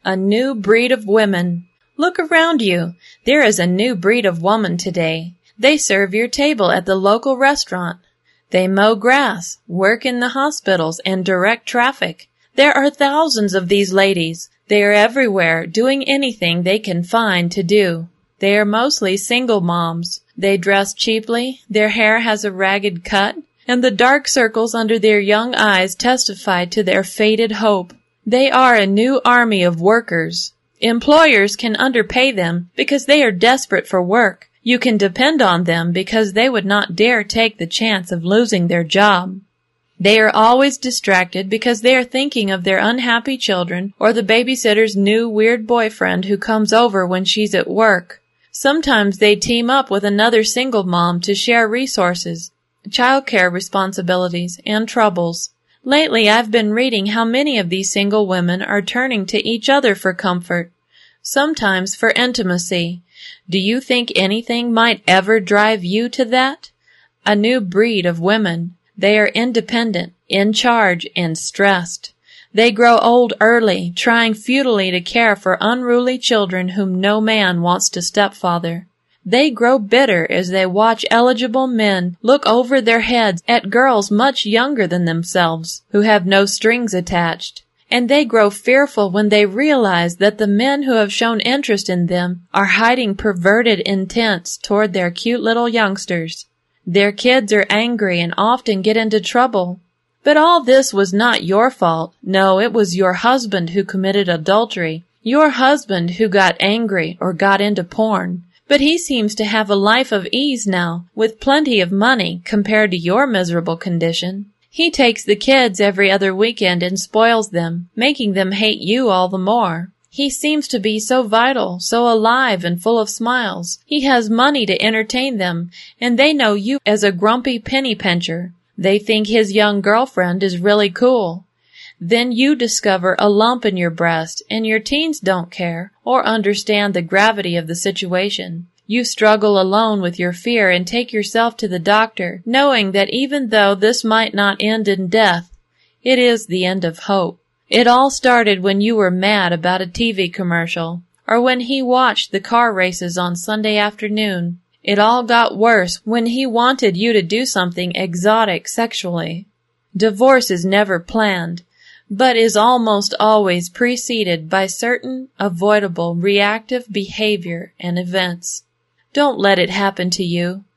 A new breed of women. Look around you. There is a new breed of woman today. They serve your table at the local restaurant. They mow grass, work in the hospitals, and direct traffic. There are thousands of these ladies. They are everywhere, doing anything they can find to do. They are mostly single moms. They dress cheaply, their hair has a ragged cut, and the dark circles under their young eyes testify to their faded hope. They are a new army of workers. Employers can underpay them because they are desperate for work. You can depend on them because they would not dare take the chance of losing their job. They are always distracted because they are thinking of their unhappy children or the babysitter's new weird boyfriend who comes over when she's at work. Sometimes they team up with another single mom to share resources, childcare responsibilities, and troubles. Lately, I've been reading how many of these single women are turning to each other for comfort, sometimes for intimacy. Do you think anything might ever drive you to that? A new breed of women. They are independent, in charge, and stressed. They grow old early, trying futilely to care for unruly children whom no man wants to stepfather. They grow bitter as they watch eligible men look over their heads at girls much younger than themselves, who have no strings attached. And they grow fearful when they realize that the men who have shown interest in them are hiding perverted intents toward their cute little youngsters. Their kids are angry and often get into trouble. But all this was not your fault. No, it was your husband who committed adultery, your husband who got angry or got into porn. But he seems to have a life of ease now, with plenty of money compared to your miserable condition. He takes the kids every other weekend and spoils them, making them hate you all the more. He seems to be so vital, so alive and full of smiles. He has money to entertain them, and they know you as a grumpy penny pincher. They think his young girlfriend is really cool. Then you discover a lump in your breast, and your teens don't care or understand the gravity of the situation. You struggle alone with your fear and take yourself to the doctor, knowing that even though this might not end in death, it is the end of hope. It all started when you were mad about a TV commercial, or when he watched the car races on Sunday afternoon. It all got worse when he wanted you to do something exotic sexually. Divorce is never planned, but is almost always preceded by certain avoidable reactive behavior and events. Don't let it happen to you.